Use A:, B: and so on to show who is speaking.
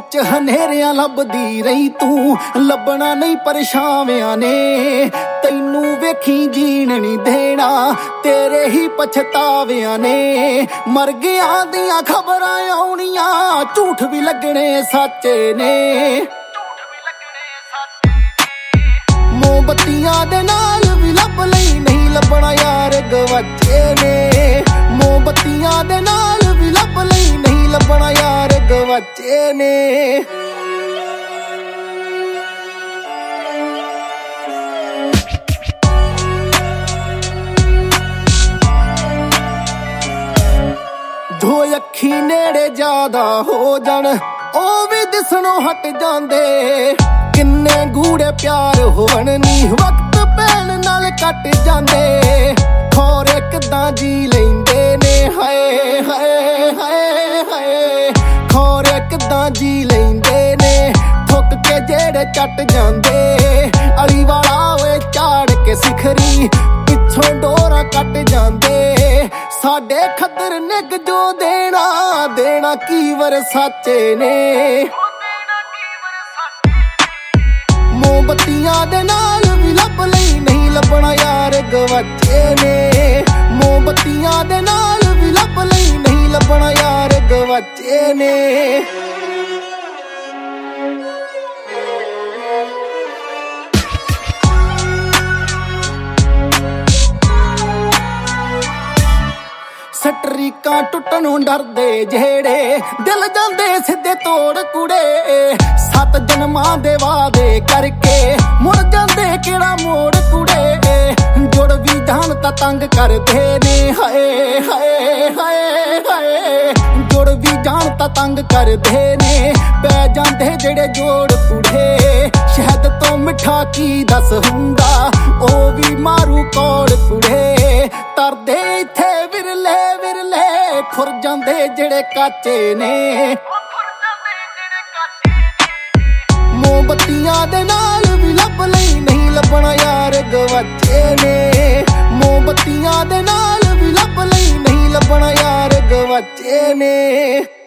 A: ਵਿੱਚ ਹਨੇਰਿਆਂ ਲੱਭਦੀ ਰਹੀ ਤੂੰ, ਲੱਭਣਾ ਨਹੀਂ ਪਰਛਾਵਿਆਂ ਨੇ। ਤੈਨੂੰ ਵੇਖੀ ਜੀਣ ਨਹੀਂ ਦੇਣਾ ਤੇਰੇ ਹੀ ਪਛਤਾਵਿਆਂ ਨੇ। ਮਰ ਗਿਆ ਦੀਆਂ ਖਬਰਾਂ ਆਉਣੀਆਂ, ਝੂਠ ਵੀ ਲੱਗਣੇ ਸੱਚੇ ਨੇ। ਮੋਮਬੱਤੀਆਂ ਦੇ ਨਾਲ ਵੀ ਲੱਭ ਲਈ, ਨਹੀਂ ਲੱਭਣਾ ਯਾਰ ਗਵਾਚੇ ਨੇ। ਮੋਮਬੱਤੀਆਂ ਦੇ ਨਾਲ ਵੀ ਲੱਭ ਲਈ, ਨਹੀਂ ਲੱਭਣਾ ਯਾਰ ਗਵਾਚੇ ਨੇ। ਦੋ ਅੱਖੀ ਨੇੜੇ ਜ਼ਿਆਦਾ ਹੋ ਜਾਣ, ਉਹ ਵੀ ਦਿਸਣੋਂ ਹਟ ਜਾਂਦੇ। ਕਿੰਨੇ ਗੂੜੇ ਪਿਆਰ ਹੋਣ ਨੀ, ਵਕਤ ਪੈਣ ਨਾਲ ਕੱਟ ਜਾਂਦੇ। ਖੋਰੇ ਕਿੱਦਾਂ ਜੀ ਲੈਂਦੇ ਨੇ, ਹਾਏ ਹਾਏ ਹਾਏ ਹਾਏ। ਖੋਰੇ ਕਿੱਦਾਂ ਜੀ ਲੈਂਦੇ ਨੇ, ਠੁੱਕ ਕੇ ਜਿਹੜੇ ਚੱਟ ਜਾਂਦੇ। ਅਲੀ ਵਾਲਾ ਓਏ ਝਾੜ ਕੇ ਸਿਖਰੀ, ਪਿੱਛੋਂ ਡੋਰਾ ਕੱਟ ਜਾਂਦੇ। ਸਾਡੇ ਖੱਦਰ ਨਿੱਘ ਜੋ ਦੇਣਾ, ਦੇਣਾ ਕੀ ਵਰਸਾਚੇ ਨੇ। ਮੋਮਬੱਤੀਆਂ ਦੇ ਨਾਲ ਵੀ ਲੱਭ ਲਈ, ਨਹੀਂ ਲੱਭਣਾ ਯਾਰ ਗਵਾਚੇ ਨੇ। ਮੋਮਬੱਤੀਆਂ ਦੇ ਨਾਲ ਵੀ ਲੱਭ ਲਈ, ਨਹੀਂ ਲੱਭਣਾ ਯਾਰ ਗਵਾਚੇ ਨੇ। ਸਟਰੀਕਾਂ ਟੁੱਟਣੋਂ ਡਰਦੇ ਜਿਹੜੇ, ਦਿਲ ਜਾਂਦੇ ਸਿੱਧੇ ਤੋੜ ਕੁੜੇ। 7 ਜਨਮਾਂ ਦੇ ਵਾਅਦੇ ਕਰਕੇ ਮੁੜ ਜਾਂਦੇ ਕਿਹੜਾ ਮੋੜ ਕੁੜੇ। ਜੁੜ ਵੀ ਜਾਣ ਤਾਂ ਤੰਗ ਕਰਦੇ ਨੇ, ਹਾਏ ਹਾਏ ਹਾਏ ਹਾਏ। ਜੁੜ ਵੀ ਜਾਣ ਤਾਂ ਤੰਗ ਕਰਦੇ ਨੇ, ਪੈ ਜਾਂਦੇ ਜਿਹੜੇ ਜੋੜ ਕੁੜੇ। ਸ਼ਹਿਦ ਤੋਂ ਮਿੱਠਾ ਕੀ ਦੱਸ ਹੁੰਦਾ, ਉਹ ਵੀ ਮਾਰੂ ਕੋੜ ਕੁੜੇ। ਤਰਦੇ ਇੱਥੇ ਵਿਰਲੇ ਵਿਰਲੇ, ਖੁਰ ਜਾਂਦੇ ਜਿਹੜੇ ਕਾਚੇ ਨੇ। ਮੋਮਬੱਤੀਆਂ ਦੇ ਨਾਲ ਵੀ ਲੱਭ ਲਈ, ਨਹੀਂ ਲੱਭਣਾ ਯਾਰ ਗਵਾਚੇ ਨੇ। ਮੋਮਬੱਤੀਆਂ ਦੇ ਨਾਲ ਵੀ ਲੱਭ ਲਈ, ਨਹੀਂ ਲੱਭਣਾ ਯਾਰ ਗਵਾਚੇ ਨੇ।